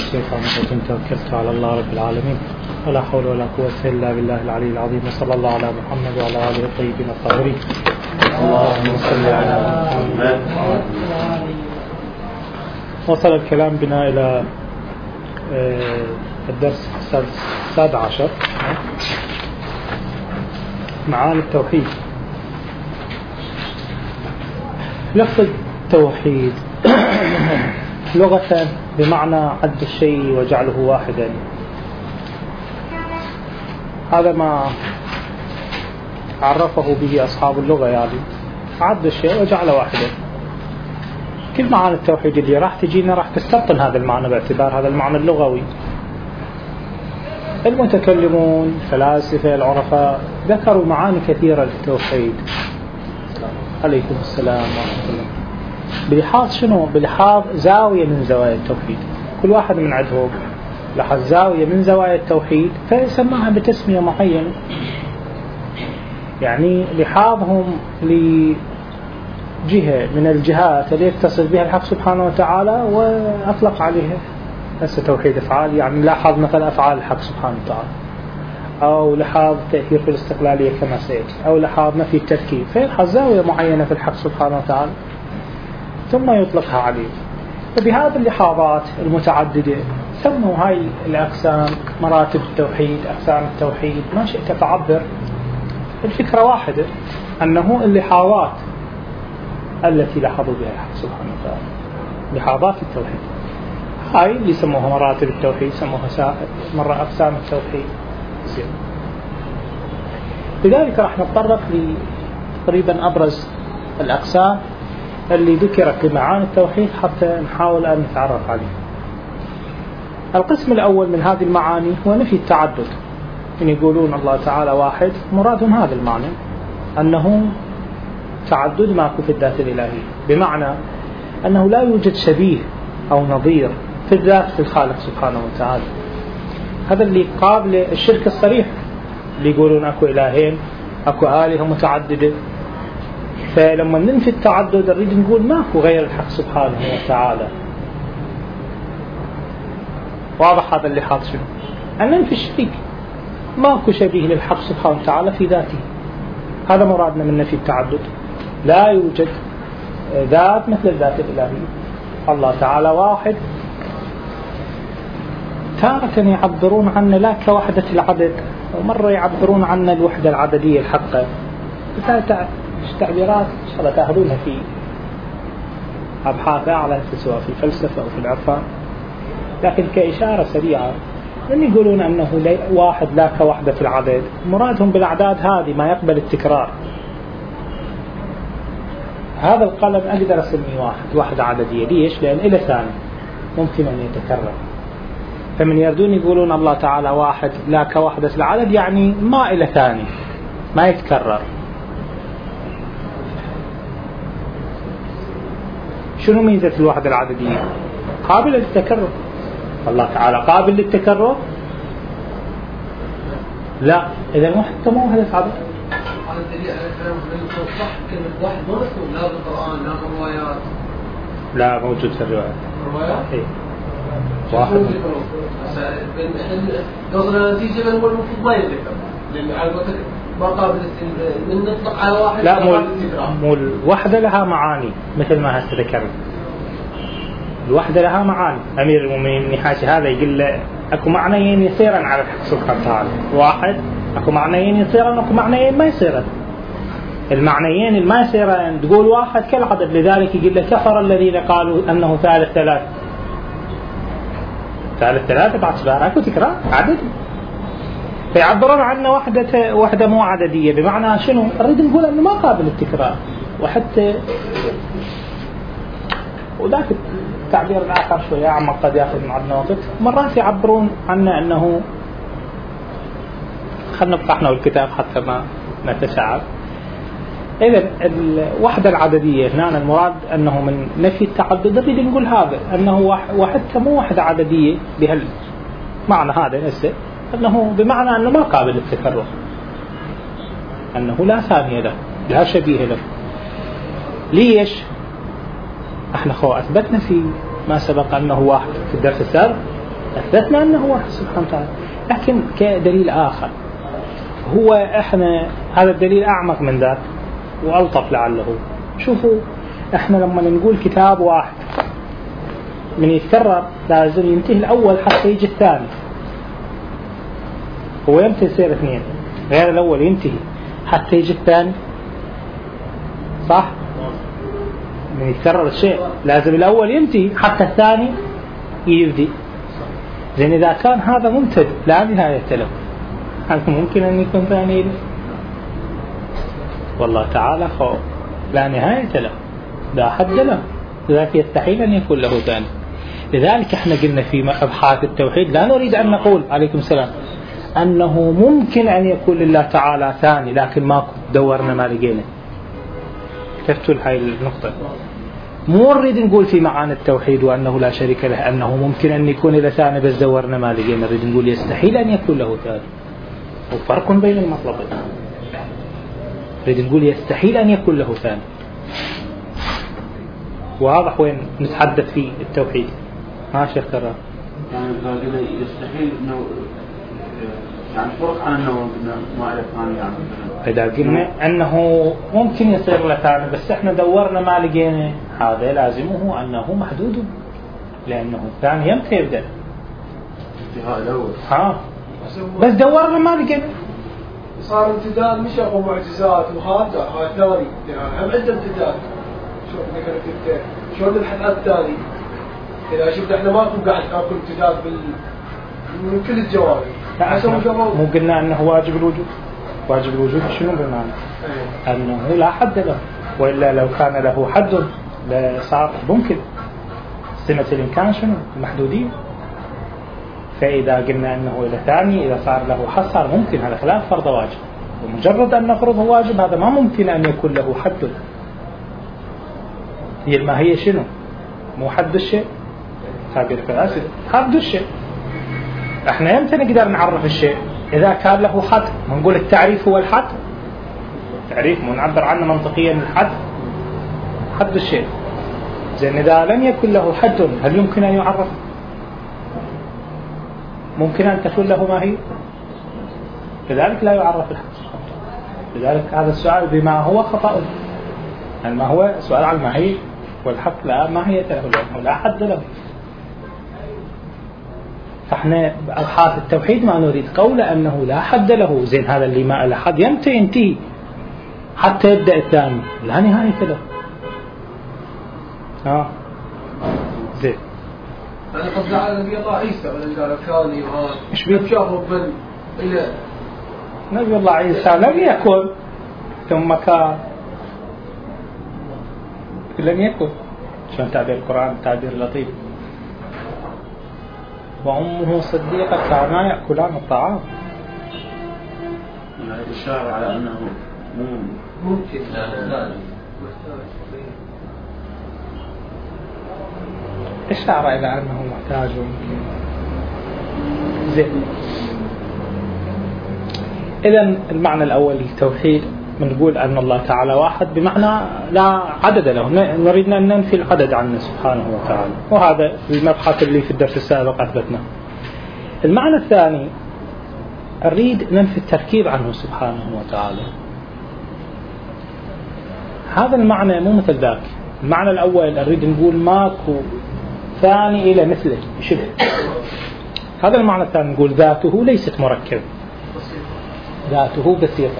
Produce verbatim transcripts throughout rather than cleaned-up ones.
الشيطان الرجيم. توكلت على الله رب العالمين ولا حول ولا قوة إلا بالله العلي العظيم. وصلى الله على محمد وعلى آله الطيبين الطاهرين. اللهم صل على محمد. وصل الكلام بنا إلى الدرس السادس عشر، معاني التوحيد. لفظ التوحيد لغة بمعنى عد الشيء وجعله واحدا. هذا ما عرفه به أصحاب اللغة، يعني عد الشيء وجعله واحدا. كل معاني التوحيد اللي راح تجينا راح تستبطن هذا المعنى باعتبار هذا المعنى اللغوي. المتكلمون الفلاسفة العرفاء ذكروا معاني كثيرة للتوحيد. عليكم السلام ورحمة الله. بلحاظ شنو؟ بلحاظ زاوية من زوايا التوحيد. كل واحد من عندهم لحظ زاوية من زوايا التوحيد فيسمعها بتسمية معينة، يعني لحاظهم لجهة من الجهات اللي يتصل بها الحق سبحانه وتعالى وأطلق عليها هسه توحيد أفعال، يعني لاحظ مثلا أفعال الحق سبحانه وتعالى، أو لحاظ تأثير في الاستقلالية كما سيأتي، أو لحاظ نفي التركيب، فيلحظ زاوية معينة في الحق سبحانه وتعالى ثم يطلقها عليه. وبهذه اللحاظات المتعددة سموا هاي الأقسام مراتب التوحيد، أقسام التوحيد، ما شئت تعبر. الفكرة واحدة، أنه اللحاظات التي لاحظوا بها الحق سبحانه وتعالى لحاظات التوحيد، هاي اللي سموها مراتب التوحيد، سموها مرة أقسام التوحيد. لذلك راح نتطرق لتقريبا أبرز الأقسام اللي ذكرت بمعاني التوحيد حتى نحاول أن نتعرف عليه. القسم الأول من هذه المعاني هو نفي التعدد. إن يقولون الله تعالى واحد، مرادهم هذا المعنى، أنه تعدد ماكو في الذات الإلهية، بمعنى أنه لا يوجد شبيه أو نظير في الذات في الخالق سبحانه وتعالى. هذا اللي قابل الشرك الصريح، اللي يقولون أكو إلهين، أكو آلهة متعددة. فلما ننفي التعدد نريد نقول ماكو غير الحق سبحانه وتعالى. واضح هذا اللي حاط شنو؟ أن ننفي الشريك، ماكو شبيه للحق سبحانه وتعالى في ذاته. هذا مرادنا من نفي التعدد. لا يوجد ذات مثل الذات الإلهية. الله تعالى واحد. تارة يعبرون عنه لا كوحدة العدد، ومرة يعبرون عنه الوحدة العددية الحقة. تعبيرات إن شاء الله تأخذونها في أبحاث أعلى سواء في الفلسفة أو في العرفان، لكن كإشارة سريعة من يقولون أنه واحد لا كوحدة العدد، مرادهم بالأعداد هذه ما يقبل التكرار. هذا القلم أقدر أسميه واحد، واحدة عددية. ليش؟ لأن إلى ثاني ممكن أن يتكرر. فمن يردون يقولون الله تعالى واحد لا كوحدة العدد، يعني ما إلى ثاني، ما يتكرر. شنو ميزة الوحدة العددية؟ قابل للتكرر. الله تعالى قابل للتكرر؟ لا. إذا الوحدة مو وحدة عدد. هذا الدليل على كلام صح كلمة واحد ما مفهوم لا بالقرآن لا بالروايات. لا موجود في الروايات. الروايات؟ إيه. واحد. قصدنا نتيجة من هو المفروض ما يذكر، لأن على قولتك ما قابل من نطلق على واحد. لا مو مو الوحدة لها معاني مثل ما هسه ذكرنا. الوحدة لها معاني. أمير المؤمنين نحاشي هذا يقول له أكو معنيين يصيرا على الحق سبحانه وتعالى. واحد أكو معنيين يصيرا، أكو معنيين ما يصيرا. المعنيين اللي ما يصيرا تقول واحد كالعدد، لذلك يقول له كفر الذين قالوا أنه ثالث ثلاث. ثالث ثلاثة باعتبار أكو تكرار عدد، فيعبرون عنه وحدة وحدة مو عددية. بمعنى شنو؟ نريد نقول أنه ما قابل التكرار. وحتى وذاك التعبير الآخر شوية عما قد يأخذ معنا وقت، مرات يعبرون عنه أنه خلنا نفتح احنا الكتاب حتى ما نتشعب. إذا الوحدة العددية هنا المراد أنه من نفي التعدد. نريد نقول هذا أنه وحتى مو وحدة عددية بهالمعنى هذا هسه، أنه بمعنى أنه ما قابل للتكرر، أنه لا ثانية له، لا شبيه له. ليش؟ احنا خو أثبتنا في ما سبق أنه واحد في الدرس السابق، أثبتنا أنه واحد سبحانه وتعالى. لكن كدليل آخر هو إحنا هذا الدليل أعمق من ذاك وألطف لعله. شوفوا إحنا لما نقول كتاب واحد من يتكرر لازم ينتهي الأول حتى يجي الثاني، هو يمتى يصير اثنين غير الأول ينتهي حتى يجي الثاني، صح؟ من يتكرر الشيء لازم الأول ينتهي حتى الثاني يبدي. زين إذا كان هذا ممتد لا نهاية له، هل ممكن أن يكون ثاني له؟ والله تعالى خالق لا نهاية له لا حد له، لذلك يستحيل أن يكون له ثاني. لذلك احنا قلنا في أبحاث التوحيد لا نريد أن نقول عليكم السلام أنه ممكن أن يكون لله تعالى ثاني، لكن ما دورنا ما لقينا. كتبتوا هاي النقطة. مو نريد نقول في معاني التوحيد وأنه لا شريك له أنه ممكن أن يكون له ثاني بس دورنا ما لقينا، نريد نقول يستحيل أن يكون له ثاني، وفرق بين المطلبين. نريد نقول يستحيل أن يكون له ثاني، واضح وين نتحدث في التوحيد. ها شيخ ترى يعني قال يستحيل انه يعني فرق عن انه ما له ثاني. يعني إذا قلنا أنه ممكن يصير له ثاني بس إحنا دورنا ما لقينا، هذا لازمه أنه محدود، لأنه الثاني يمتى يبدأ انتهاء الأول. ها بس دورنا ما لقينا، صار امتداد مش أبو معجزات وهذا هذا ثاني يعني هم عنده امتداد. شو ذكرت أنت شلون نبحث عن الثاني؟ إذا شفت إحنا ماكو قاعد ناكل امتداد بال من كل الجوانب. مو قلنا أنه واجب الوجود؟ واجب الوجود شنو بمعنى؟ أنه لا حد له، وإلا لو كان له حد لصار ممكن. سمة الإمكان شنو؟ المحدودية. فإذا قلنا أنه إلى ثاني إذا صار له حد صار ممكن، هذا خلاف فرض واجب. ومجرد أن نفرضه واجب هذا ما ممكن أن يكون له حد. هي الماهية شنو؟ مو حد الشيء، تعبير فاسد حد الشيء. احنا يمتى نقدر نعرف الشيء؟ إذا كان له حد. نقول التعريف هو الحد، تعريف نعبر عنه منطقيا الحد حد الشيء. زين إذا لم يكن له حد هل يمكن أن يعرف؟ ممكن أن تكون له ماهية، لذلك لا يعرف الحد. لذلك هذا السؤال بما هو خطأ، يعني ما هو سؤال عن الماهية والحق لا ماهية له لأنه لا حد له. فاحنا بأبحاث التوحيد ما نريد قول أنه لا حد له. زين هذا اللي ما له حد يمتى ينتهي حتى يبدأ الثاني لا نهاية له. ها زين يعني قصد على نبي الله عيسى ولا قال كاني وهذا ايش بيشافوا بن إلى نبي الله عيسى لم يكن ثم كان لم يكن. شلون تعبير القرآن تعبير لطيف. وأمه صديقة كانا يأكلان الطعام. يعني إشارة على أنه ممكن لا لا إشارة إلى أنه محتاج وممكن. زين إذن المعنى الأول للتوحيد بنقول أن الله تعالى واحد بمعنى لا عدد له، نريد أن ننفي العدد عنه سبحانه وتعالى، وهذا المبحث اللي في الدرس السابق أثبتنا. المعنى الثاني نريد ننفي التركيب عنه سبحانه وتعالى. هذا المعنى مو مثل ذاك. المعنى الأول نريد نقول ماكو ثاني إلى مثله شبه. هذا المعنى الثاني نقول ذاته ليست مركبة، ذاته بسيطة.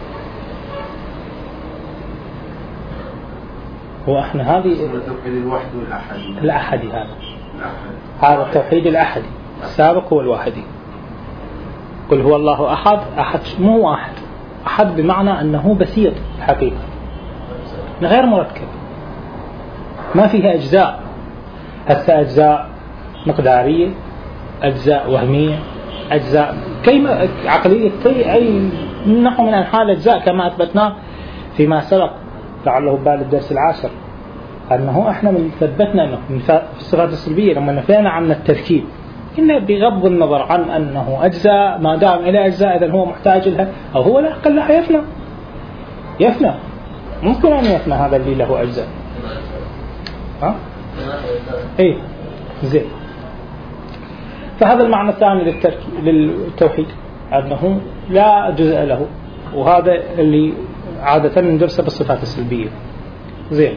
وإحنا هذه التوحيد الوحد والأحدي. الأحدي هذا هذا التوحيد الأحدي السابق هو الواحدي. قل هو الله أحد. أحد مو واحد، أحد بمعنى أنه بسيط الحقيقة غير مركب، ما فيها أجزاء. هسه أجزاء مقدارية، أجزاء وهمية، أجزاء كيما عقلية، كي أي نحو من أنحاء الأجزاء كما أثبتنا فيما سبق لعله بال الدرس العاشر، أنه إحنا من ثبتنا أنه في الصفات السلبية لما نفينا عن التركيب إنه بغض النظر عن أنه أجزاء ما دام إلى أجزاء إذن هو محتاج لها أو هو لا أقل لها يفنى يفنى ممكن أن يفنى هذا اللي له أجزاء. ها؟ إيه زين. فهذا المعنى الثاني للتوحيد، أنه لا جزء له، وهذا اللي عادة ندرسه بالصفات السلبية. زين.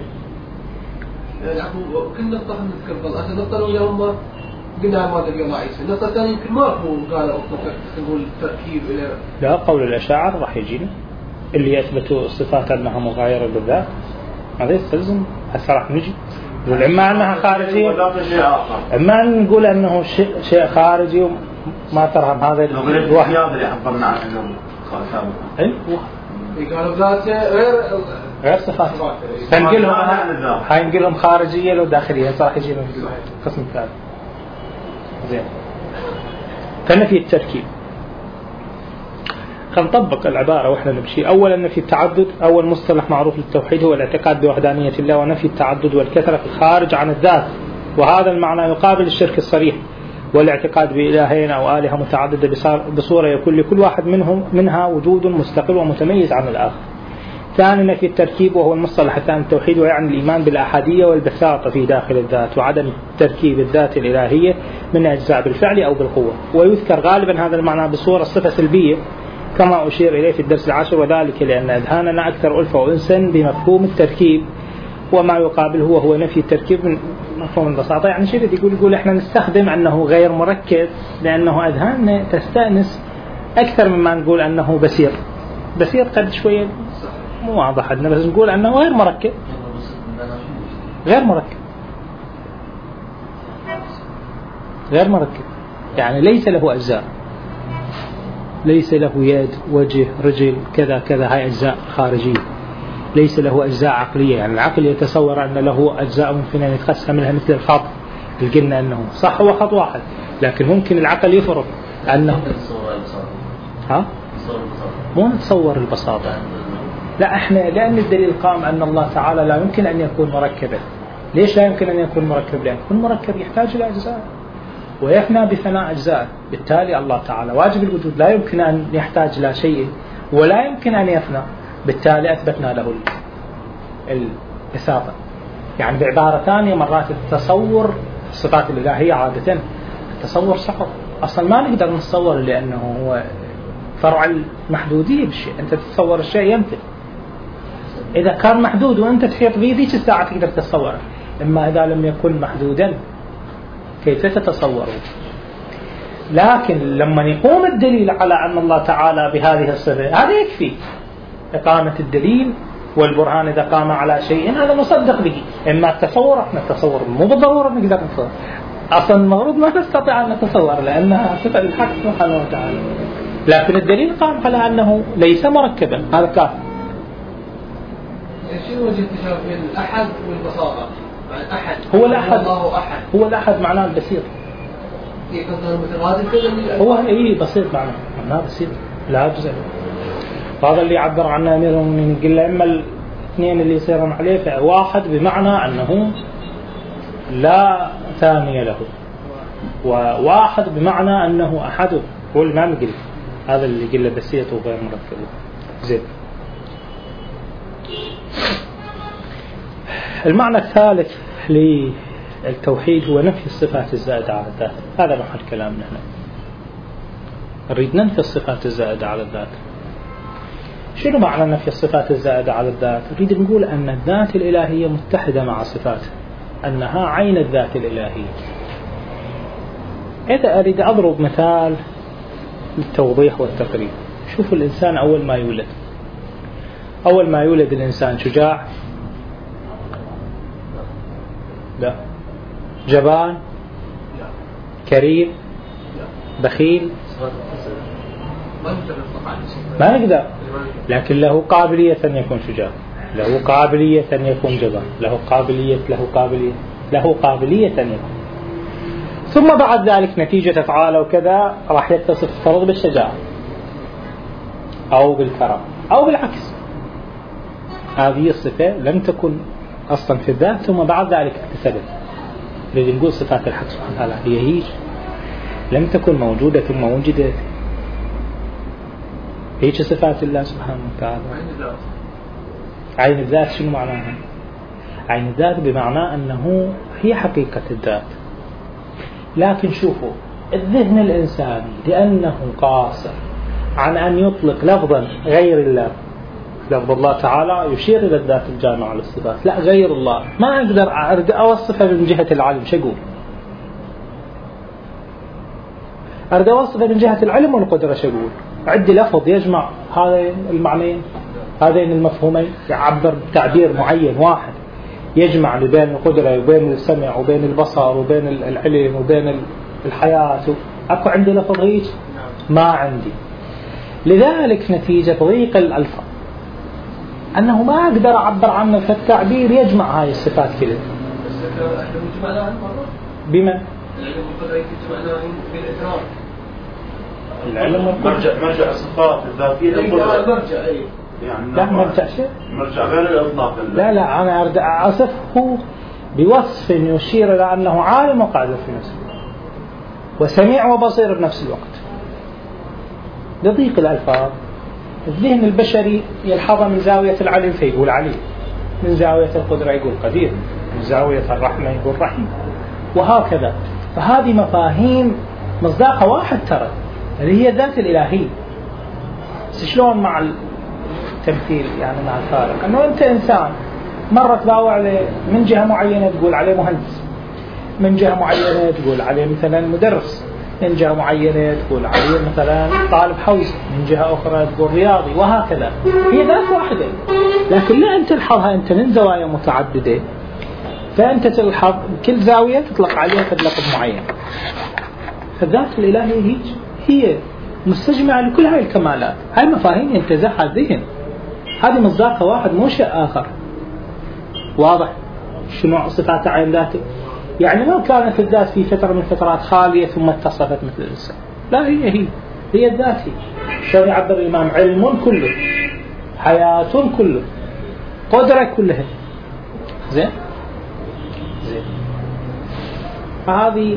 كل نقطة نذكر فضل هذا نقطة اليوم قلنا ما تبي الله عيسى، النقطة الثانية يمكن ما هو قال نقول التركيب إلى لا قول الأشاعرة راح يجينا اللي يثبتوا الصفات أنها مغايرة بالذات، هذا يستلزم هسه راح نجي نقول إما أنها خارجية إما نقول أنه شيء شيء خارجي وما ترهم هذا الواحد اللي عبرنا عنه أي قالوا ذاته غير غير صفات، فنقولهم هاي نقولهم خارجية لو داخلية، صراحة يجينا في القسم الثالث. زين. فنفي التركيب، خلينا نطبق العبارة واحنا نمشي. أولا نفي التعدد، أول مصطلح معروف للتوحيد هو الاعتقاد بوحدانية الله ونفي التعدد والكثرة في الخارج عن الذات، وهذا المعنى يقابل الشرك الصريح والاعتقاد بإلهين أو آلهة متعددة بصورة يكون لكل واحد منهم منها وجود مستقل ومتميز عن الآخر. ثاني نفي التركيب وهو المصطلح الثاني التوحيد، ويعني الإيمان بالأحادية والبساطة في داخل الذات وعدم تركيب الذات الإلهية من أجزاء بالفعل أو بالقوة، ويذكر غالبا هذا المعنى بصورة صفة سلبية كما أشير إليه في الدرس العاشر، وذلك لأن أذهاننا أكثر ألفة وأنسا بمفهوم التركيب، وما يقابله وهو نفي التركيب من مفهوم البساطة. يعني شيء يقول يقول إحنا نستخدم أنه غير مركب لأنه أذهاننا تستأنس أكثر مما نقول أنه بسيط. بسيط قد شوية مو واضح عندنا، بس نقول أنه غير مركب غير مركب غير مركب يعني ليس له أجزاء، ليس له يد وجه رجل كذا كذا، هاي أجزاء خارجية. ليس له أجزاء عقلية، يعني العقل يتصور أن له أجزاء ممكن أن يتقسم منها مثل الخط، قلنا أنه صح هو خط واحد، لكن ممكن العقل يفرض أنه ها مو نتصور البساطة. لا احنا لأن الدليل قام أن الله تعالى لا يمكن أن يكون مركبا. ليش لا يمكن أن يكون مركب؟ لأن يكون مركب يحتاج إلى أجزاء ويفنى بفناء أجزاء، بالتالي الله تعالى واجب الوجود لا يمكن أن يحتاج إلى شيء ولا يمكن أن يفنى، بالتالي أثبتنا له الإثابة. يعني بعبارة ثانية مرات التصور الصفات الإلهية عادة التصور صعب، أصلا ما نقدر نتصور لأنه هو فرع المحدودية بالشيء. أنت تتصور الشيء يمتد، إذا كان محدود وأنت تحيط به ذيك الساعة تقدر تتصوره، إما إذا لم يكن محدودا كيف تتصوره؟ لكن لما يقوم الدليل على أن الله تعالى بهذه الصفة هذا يكفي. إقامة الدليل والبرهان إذا قام على شيء هذا مصدق به. إما التصور احنا التصور مو بالضرورة نقدر نتصور، أصلا المفروض ما نستطيع أن نتصور لأنها صفة الحق سبحانه وتعالى، لكن الدليل قام على أنه ليس مركبا، هذا كافي. شنو وجه التشابه بين الأحد والبساطة؟ الأحد هو الأحد الله أحد، هو الأحد معناه البسيط، هو إيه بسيط معناه معناه بسيط لا جزء. هذا اللي عبر عنه أمير المؤمنين قال له إما الاثنين اللي يصيرون عليه، فواحد بمعنى أنه لا ثاني له، وواحد بمعنى أنه أحد. هو الإمام قال هذا اللي قال له بسيط وغير مركب. زين. المعنى الثالث للتوحيد هو نفي الصفات الزائدة على الذات. هذا محل كلامنا هنا، نريد ننفي الصفات الزائدة على الذات. شنو معنى نفي الصفات الزائدة على الذات؟ نريد نقول أن الذات الإلهية متحدة مع صفاته، أنها عين الذات الإلهية. إذا أريد أضرب مثال للتوضيح والتقريب، شوفوا الإنسان أول ما يولد، أول ما يولد الإنسان شجاع؟ لا. جبان؟ كريم؟ بخيل؟ ما نقدر، لكن له قابلية أن يكون شجاع، له قابلية أن يكون جبان، له قابلية له قابلية له قابلية أن يكون. ثم بعد ذلك نتيجة أفعاله وكذا راح يتصف فرض بالشجاعة أو بالكرم أو بالعكس. هذه الصفة لم تكن أصلا في الذات، ثم بعد ذلك اكتسبت. نريد نقول صفات الحق سبحانه وتعالى هي هيج لم تكن موجودة ثم وجدت. هيك صفات الله سبحانه وتعالى. عين الذات شنو معناها؟ عين الذات بمعنى أنه هي حقيقة الذات. لكن شوفوا الذهن الإنساني لأنه قاصر عن أن يطلق لفظا غير الله. لفظ الله تعالى يشير إلى الذات الجامعة للصفات، لا غير الله ما أقدر أوصفها من جهة العلم. شو أقول؟ أريد أوصفها من جهة العلم والقدرة. شو أقول؟ عندي لفظ يجمع هذين المعنيين هذين المفهومين، يعبر بتعبير معين واحد يجمع بين القدرة وبين السمع وبين البصر وبين العلم وبين الحياة. أكو عندي لفظ هيك؟ ما عندي. لذلك نتيجة ضيق الألفاظ أنه ما أقدر أعبر عنه في التعبير يجمع هاي الصفات كلها. بمن؟ العلم مرجع مرجع الصفات الذاتية مرجع يعني لا مرجع شيء مرجع غير الإطلاق. لا لا أنا أريد أصفه بوصف يشير إلى أنه عالم وقادر في نفسه وسميع وبصير بنفس الوقت. لضيق الألفاظ الذهن البشري يلحظ من زاوية العلم فيقول عليم، من زاوية القدرة يقول قدير، من زاوية الرحمة يقول رحيم، وهكذا. فهذه مفاهيم مصداقها واحد ترى اللي هي الذات الإلهية. شلون مع التمثيل يعني مع الفارق أنه أنت إنسان مرة تباوع عليه من جهة معينة تقول عليه مهندس، من جهة معينة تقول عليه مثلا مدرس، من جهة معينة تقول عليه مثلا طالب حوزة، من جهة أخرى تقول رياضي، وهكذا. هي ذات واحدة لكن لا أنت تلحظها أنت من زوايا متعددة، فأنت تلحظ كل زاوية تطلق عليها لقب معين. فالذات الإلهية هي هي مستجمعة لكل هاي الكمالات. هاي مفاهيم ينتزعها الذهن، هذه مصداقها واحد مو شيء آخر. واضح شنو صفات عين ذاته؟ يعني ما كانت الذات في فترة من فترات خالية ثم اتصفت مثل الإنسان، لا هي هي هي الذات. هي شلون يعبر الإمام؟ علم كله، حياة كله، قدرة كلها. زين زين فهذه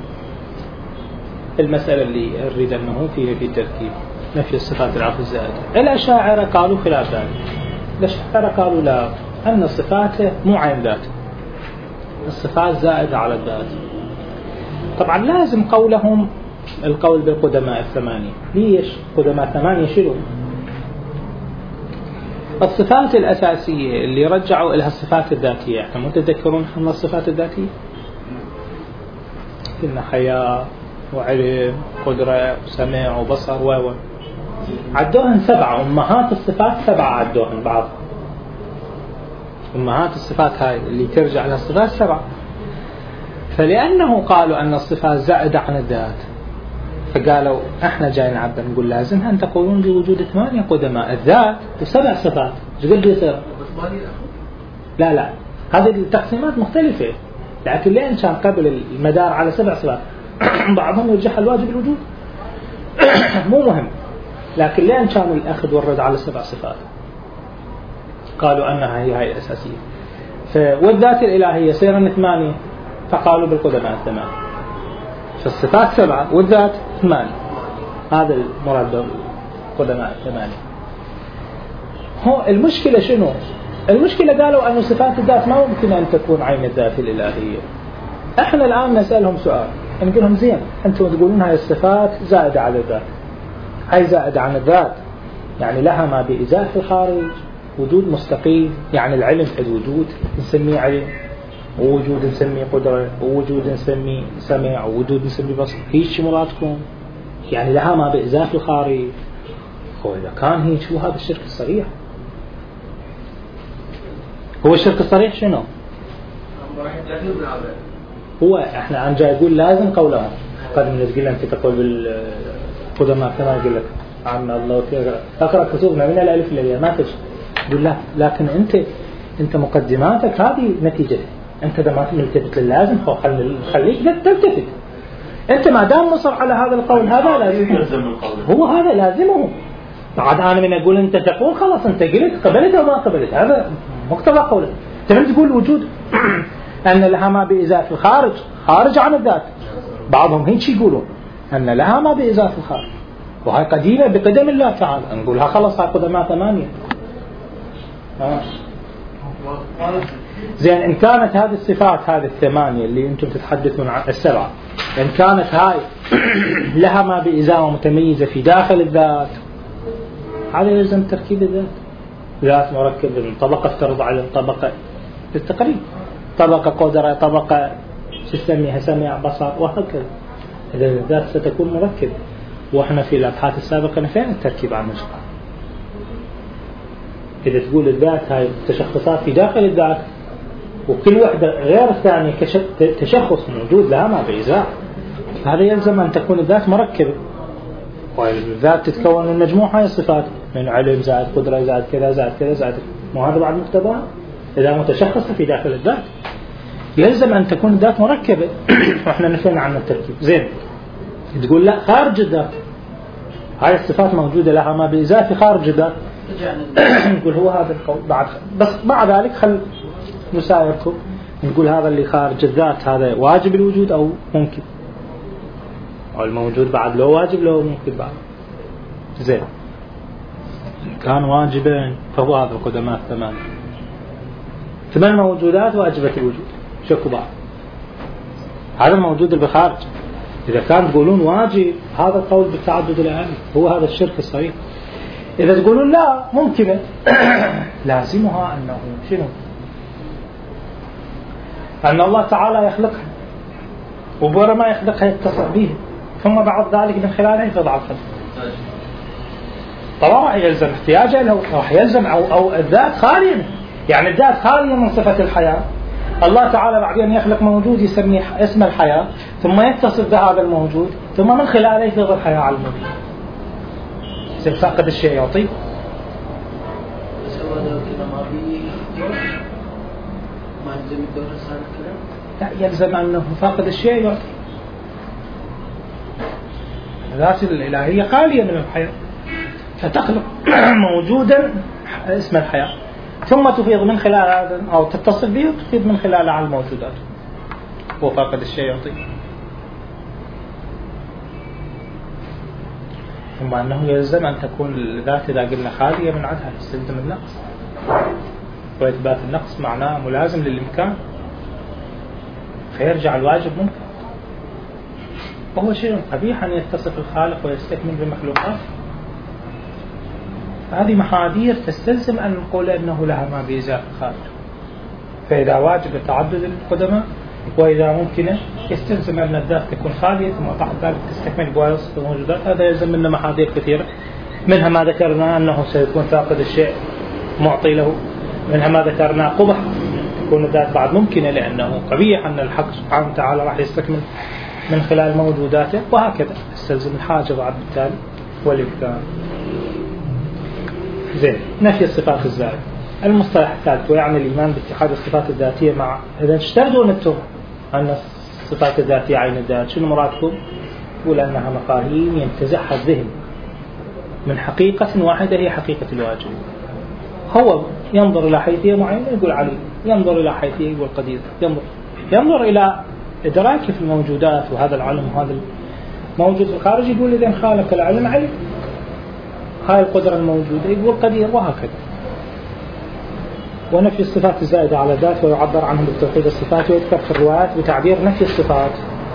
المسألة اللي أريد أنه فيها في ترتيب نفي الصفات العفو الزائدة. الأشاعرة قالوا خلاف ذلك. الأشاعرة قالوا لا، أن الصفات مو عين ذاته، الصفات زائدة على الذات. طبعا لازم قولهم القول بالقدماء الثمانية. ليش قدماء ثمانية؟ شنو الصفات الأساسية اللي رجعوا إلها الصفات الذاتية؟ احنا متذكرون من الصفات الذاتية إن حياة وعلم قدرة وسمع وبصر و عدوهن سبعة. أمهات الصفات سبعة عدوهن بعض. أمهات الصفات هاي اللي ترجع لها الصفات سبعة. فلأنه قالوا أن الصفات زائدة عن الذات فقالوا احنا جاي نعبر نقول لازم أن تقولون بوجود ثمانية قدماء الذات وسبع صفات. ايش قد يصير؟ لا لا هذه التقسيمات مختلفة، لكن لين كان قبل المدار على سبع صفات بعضهم يرجح الواجب الوجود مو مهم، لكن لين كان الأخذ والرد على سبع صفات قالوا أنها هي هاي الأساسية. والذات الإلهية صيرن ثمانية فقالوا بالقدماء الثمانية. فالصفات سبعة والذات ثمانية، هذا المراد بالقدماء الثمانية. هو المشكلة شنو؟ المشكلة قالوا أن صفات الذات ما ممكن أن تكون عين الذات الإلهية. احنا الآن نسألهم سؤال نقول لهم زين أنتم تقولون هاي الصفات زائدة على الذات، هاي زائدة عن الذات يعني لها ما بإزاء في الخارج، وجود مستقيم، يعني العلم حد وجود نسميه علم، ووجود نسميه قدرة، ووجود نسميه سمع، ووجود نسميه بصر. هيك مرادكم؟ يعني لها ما بإزاء في الخارج. هو إذا كان هيك شو هذا الشرك الصريح؟ هو الشرك الصريح شنو؟ هو احنا عن جاي يقول لازم قولهم قد من تقول انت تقول بالقدماء كما يقول لك عم الله اقرا كتبنا من الالف الى الياء ما تش تقول لا، لكن انت انت مقدماتك هذه نتيجه. انت اذا ما تلتفت للازم خليك تلتفت. انت ما دام مصر على هذا القول هذا لازم، هو هذا لازمه. بعد انا من اقول انت تقول خلاص انت قلت قبلت او ما قبلت، هذا مقتضى قولك. انت تقول وجود أن لها ما بإزاء في الخارج خارج عن الذات. بعضهم هيك يقولون أن لها ما بإزاء في الخارج، وهي قديمة بقدم الله تعالى، نقولها خلص هاي قدماء ثمانية. آه. زين إن كانت هذه الصفات هذه الثمانية اللي أنتم تتحدثون عن السبعة، إن كانت هاي لها ما بإزاء متميزة في داخل الذات، هذا يلزم تركيب الذات. ذات مركب من طبقة افترض على طبقة بالتقريب، طبقة قدرة، طبقة تسميها سمع بصر وهكذا. إذا الذات ستكون مركبة، وإحنا في الأبحاث السابقة نفينا التركيب عن نفسه. إذا تقول الذات هاي تشخصات في داخل الذات وكل واحدة غير الثانية تشخص موجود لها ما بإزاء، هذا يلزم أن تكون الذات مركبة. والذات تتكون من مجموعة هاي الصفات، من علم زائد قدرة زائد كذا زائد كذا زائد، وهذا بعد مقتضى إذا متشخصة في داخل الذات يلزم أن تكون الذات مركبة. وإحنا نفينا عن التركيب. زين، تقول لا خارج الذات هاي الصفات موجودة لها ما بإزاء في خارج الذات، نقول هو هذا القول بعد. بس بعد ذلك خل نسايركم نقول هذا اللي خارج الذات هذا واجب الوجود أو ممكن، أو الموجود بعد لو واجب لو ممكن بعد. زين، كان واجبا فهو هذا القدماء ثمان ثمان موجودات واجبة الوجود، شكوا بعض. هذا الموجود اللي بخارج إذا كان تقولون واجب هذا القول بالتعدد الآلي، هو هذا الشرك الصريح. إذا تقولون لا ممكن لازمها أنه شنو؟ أن الله تعالى يخلقها وبورا ما يخلقها يتصل به، ثم بعد ذلك من خلالها يفضل على الخلق. طبعا راح يلزم احتياجه له، راح يلزم أو, أو الذات خالية، يعني الذات خالية من صفة الحياة. الله تعالى بعدين يخلق موجود يسميه اسم الحياة، ثم يتصف بهذا الموجود، ثم من خلاله يفضل الحياة على الموجود. إذا فاقد الشيء يعطيه. لا، يلزم أنه فاقد الشيء يعطيه. الذات الإلهية خالية من الحياة، فتخلق موجودا اسم الحياة، ثم تفيض من خلال هذا أو تتصل به وتفيض من خلال على الموجودات. هو فاقد الشيء يعطيه. ثم أنه يلزم أن تكون الذات إذا قلنا خالية من عدها يستلزم النقص، وإثبات النقص معناه ملازم للإمكان، فيرجع الواجب ممكن. وهو شيء قبيح أن يتصف الخالق ويستكمل بمخلوقات. هذه محاذير تستلزم أن نقول أنه لها ما بإزاء الخالق. فإذا واجب تعدد القدماء وإذا ممكن يستلزم أن الذات تكون خالية ثم بعد ذلك تستكمل بواسطة الموجودات. هذا يلزم منه محاذير كثيرة، منها ما ذكرنا أنه سيكون فاقد الشيء معطي له، منها ما ذكرنا قبح تكون الذات بعد ممكنة لأنه قبيح أن الحق سبحانه وتعالى راح يستكمل من خلال موجوداته، وهكذا استلزم الحاجة بعد بالتالي والإمكان. زين، نفي الصفات الزائدة. المصطلح الثالث ويعني الإيمان باتحاد الصفات الذاتية مع إذا اشترطوا أنتم أن الصفات الذاتية عين الذات، شنو مرادكم؟ يقول أنها مفاهيم ينتزعها الذهن من حقيقة واحدة هي حقيقة الواجب. هو ينظر إلى حيثية معينة يقول عليم، ينظر إلى حيثية يقول قدير، ينظر ينظر إلى إدراكه في الموجودات وهذا العلم وهذا الموجود في الخارج يقول إذا خالق العلم علم، هاي القدرة الموجودة يقول قدير، وهكذا. ونفي الصفات الزائدة على الذات ويعبر عنه بالتوحيد الصفات، ويذكر في الروايات بتعبير نفي الصفات.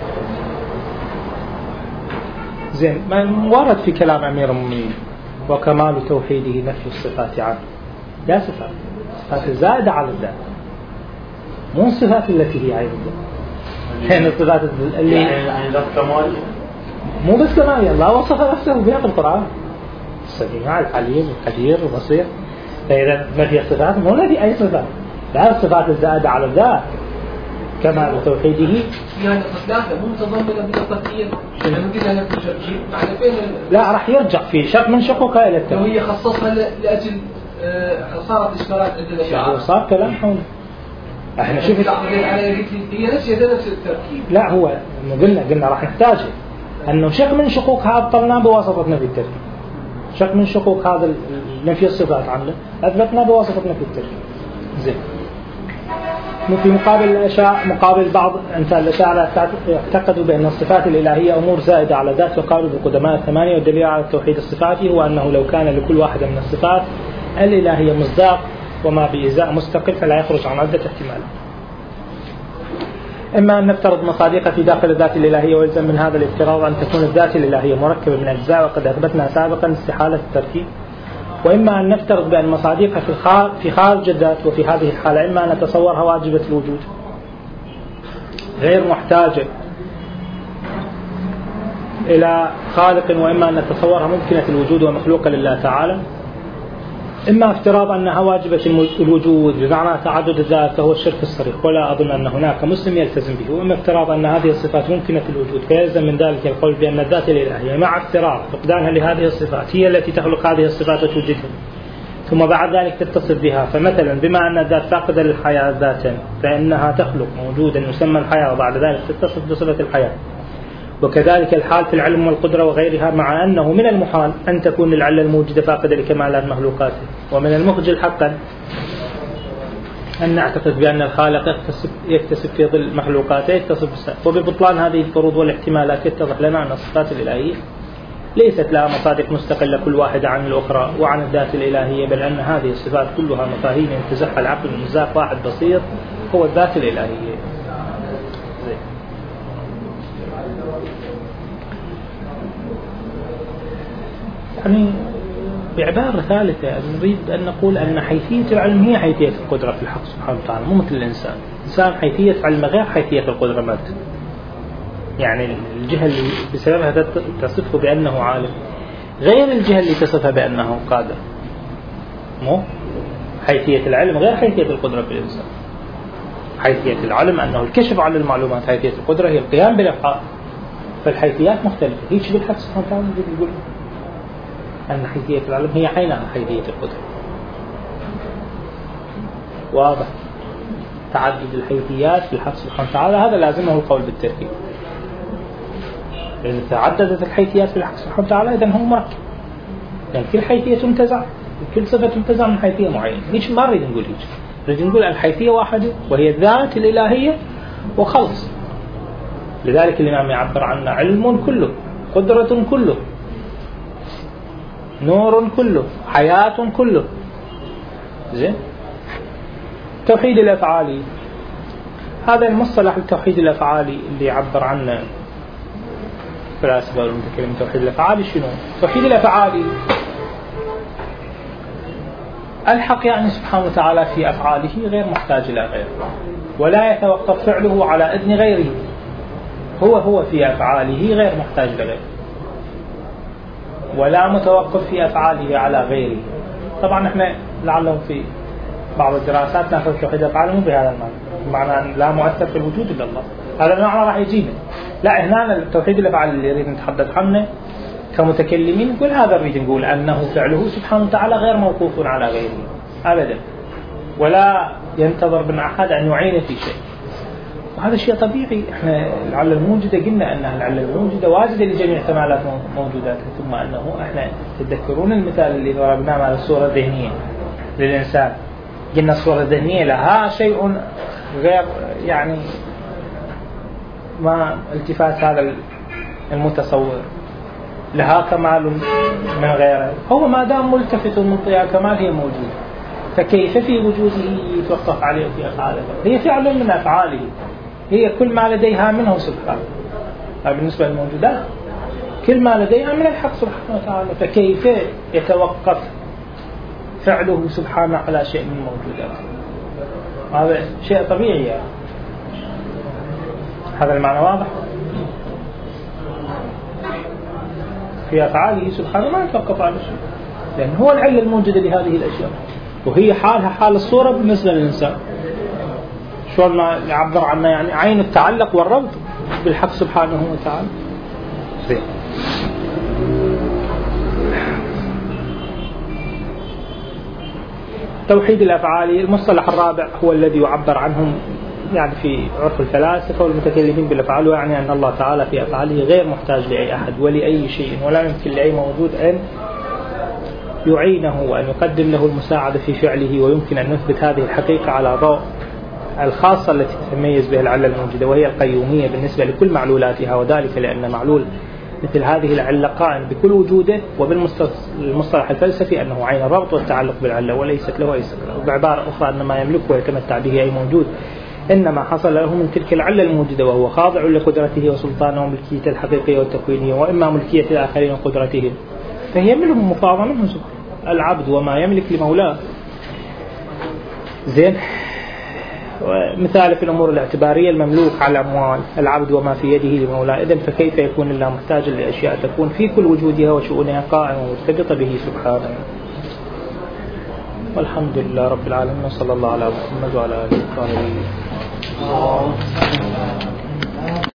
زين، ما ورد في كلام أمير المؤمنين وكمال توحيده نفي الصفات عنه. لا صفات، الصفات الزائدة على الذات، مو الصفات التي هي عين الذات. هنا الصفات اللي يعني ذات كمال، مو بس كمال، الله وصف نفسه بها في القرآن: السميع العليم القدير البصير. فإذا نفي الصفات مو نفي أي صفات، لا الصفات الزائدة على الذات كمال توحيده. يعني الثلاثة مو متضمنة بالتفكير، يعني ممكن أن يكون تركيب معنى فين؟ لا، راح يرجع في شق من شقوقها إلى التوحيد. لو هي خصصها لأجل صارت إشكالات عندنا شعار. صار كلام حول. احنا شفت هي نفسها نفس التركيب. لا، هو قلنا قلنا راح نحتاجه أنه شق من شقوق هذا أبطلناه بواسطة نفي التركيب. شق من شقوق هذا نفي الصفات عنه أثبتنا بواسطة نفي التركيب. زين، في مقابل الأشياء مقابل بعض أنت الأشاعرة اعتقدوا بأن الصفات الإلهية أمور زائدة على ذات، وقالوا بالقدماء الثمانية والدليل على التوحيد الصفاتي هو أنه لو كان لكل واحدة من الصفات الإلهية مصداق وما بإزاء مستقل فلا يخرج عن عدة احتمالات. إما أن نفترض مصادق في داخل الذات الإلهية، ويلزم من هذا الافتراض أن تكون الذات الإلهية مركبة من أجزاء، وقد أثبتنا سابقا استحالة التركيب. وإما أن نفترض بأن مصادقها في خارج الذات، وفي هذه الحالة إما أن نتصورها واجبة الوجود غير محتاجة إلى خالق، وإما أن نتصورها ممكنة الوجود ومخلوقة لله تعالى. إما افتراض أنها واجبة الوجود بمعنى تعدد الذات فهو الشرك الصريح، ولا أظن أن هناك مسلم يلتزم به. وإما افتراض أن هذه الصفات ممكنة الوجود، فيلزم من ذلك القول بأن الذات الإلهية مع افتراض فقدانها لهذه الصفات هي التي تخلق هذه الصفات وتوجدها، ثم بعد ذلك تتصف بها. فمثلا بما أن الذات فاقدة للحياة ذاتا، فإنها تخلق موجودا يسمى الحياة، وبعد ذلك تتصف بصفة الحياة. وكذلك الحال في العلم والقدرة وغيرها، مع أنه من المحال أن تكون العلة الموجودة فاقدة لكمالات مخلوقاته، ومن المخجل حقا أن نعتقد بأن الخالق يكتسب, يكتسب في ظل مخلوقاته يتصف بالسابق. وببطلان هذه الفروض والاحتمالات يتضح لنا أن الصفات الإلهية ليست لها مصادق مستقلة كل واحدة عن الأخرى وعن الذات الإلهية، بل أن هذه الصفات كلها مفاهيم ينتزعها العقل من مزاق واحد بسيط هو الذات الإلهية. يعني بعبارة ثالثة نريد أن نقول أن حيثية العلم هي حيثية القدرة في الحق سبحانه وتعالى، مو مثل الإنسان. الإنسان حيثية علمه غير حيثية القدرة مادة، يعني الجهة اللي بسببها تصفه بأنه عالم غير الجهة اللي تصفها بأنه قادر. مو حيثية العلم غير حيثية القدرة في الإنسان. حيثية العلم أنه الكشف عن المعلومات، حيثية القدرة هي القيام بالأفعال، فالحيثيات مختلفة. هيك بالحق سبحانه وتعالى يقول أن حيثية العلم هي عينها حيثية القدرة. واضح؟ تعدد الحيثيات في الحق سبحانه وتعالى هذا لازمه القول بالتركيب. إذا تعددت الحيثيات في الحق سبحانه وتعالى إذن هو مركب، يعني كل حيثية تنتزع، كل صفة تنتزع من حيثية معينة. ليش ما نريد نقول هيك؟ نريد نقول الحيثية واحدة وهي الذات الإلهية وخلص. لذلك الإمام يعبر عنه علم كله، قدرة كله، نور كله، حياة كله. زين. توحيد الأفعالي، هذا المصطلح التوحيد الأفعالي اللي يعبر عنه فلاسفة والمتكلمين. توحيد الأفعالي شنو؟ توحيد الأفعالي الحق يعني سبحانه وتعالى في أفعاله غير محتاج إلى غيره، ولا يتوقف فعله على إذن غيره. هو هو في أفعاله غير محتاج لغيره، ولا متوقف في أفعاله على غيره. طبعا احنا لعلهم في بعض الدراسات ناخذ توحيد الأفعال مو بهذا المعنى، بمعنى لا مؤثر في الوجود إلا الله، هذا المعنى راح يجينا. لا، هنا التوحيد الأفعال اللي نريد نتحدث عنه كمتكلمين نقول هذا نريد نقول أنه فعله سبحانه وتعالى غير موقوف على غيره أبدا، ولا ينتظر من أحد أن يعين في شيء، وهذا شيء طبيعي. احنا العلة الموجودة قلنا أنها العلة الموجودة واجدة لجميع احتمالات موجوداتها، ثم أنه احنا تتذكرون المثال اللي ضربناه على الصورة الذهنية للإنسان، قلنا الصورة الذهنية لها شيء غير يعني ما التفات هذا المتصور، لها كمال من غيره. هو ما دام ملتفت منطقة كمال هي موجودة، فكيف في وجوده يتوقف عليه في أفعاله؟ هي فعل من أفعاله، هي كل ما لديها منه سبحانه. بالنسبة للموجودات كل ما لديها من الحق سبحانه وتعالى، فكيف يتوقف فعله سبحانه على شيء من الموجودات؟ هذا شيء طبيعي يعني. هذا المعنى واضح؟ في أفعاله سبحانه ما يتوقف على شيء، لأن هو العلة الموجودة لهذه الأشياء، وهي حالها حال الصورة بالنسبة للإنسان. شو ما يعبر عنه يعني عين التعلق والربط بالحق سبحانه وتعالى. زين. توحيد الأفعال المصطلح الرابع هو الذي يعبر عنهم يعني في عرف الفلاسفة والمتكلمين بالأفعال، ويعني أن الله تعالى في أفعاله غير محتاج لأي أحد ولأي شيء، ولا يمكن لأي موجود أن يعينه وأن يقدم له المساعدة في فعله. ويمكن أن نثبت هذه الحقيقة على ضوء الخاصة التي تتميز بها العلة الموجودة، وهي القيومية بالنسبة لكل معلولاتها، وذلك لأن معلول مثل هذه العلة قائم بكل وجوده، وبالمصطلح الفلسفي أنه عين الربط والتعلق بالعلة وليست له أي سبب. وبعبارة أخرى أن ما يملكه ويتمتع به أي موجود إنما حصل له من تلك العلة الموجودة وهو خاضع لقدرته وسلطانه وملكيته الحقيقية والتكوينية وإما ملكية الآخرين وقدرتهم، فهي منه مفاضة منه العبد وما يملك لمولاه. زين. مثال في الأمور الاعتبارية المملوك على الأموال العبد وما في يده لمولاه، إذن فكيف يكون الله محتاجا لأشياء تكون في كل وجودها وشؤونها قائمة ومرتبطة به سبحانه. والحمد لله رب العالمين، صلى الله على محمد وعلى آله وصحبه.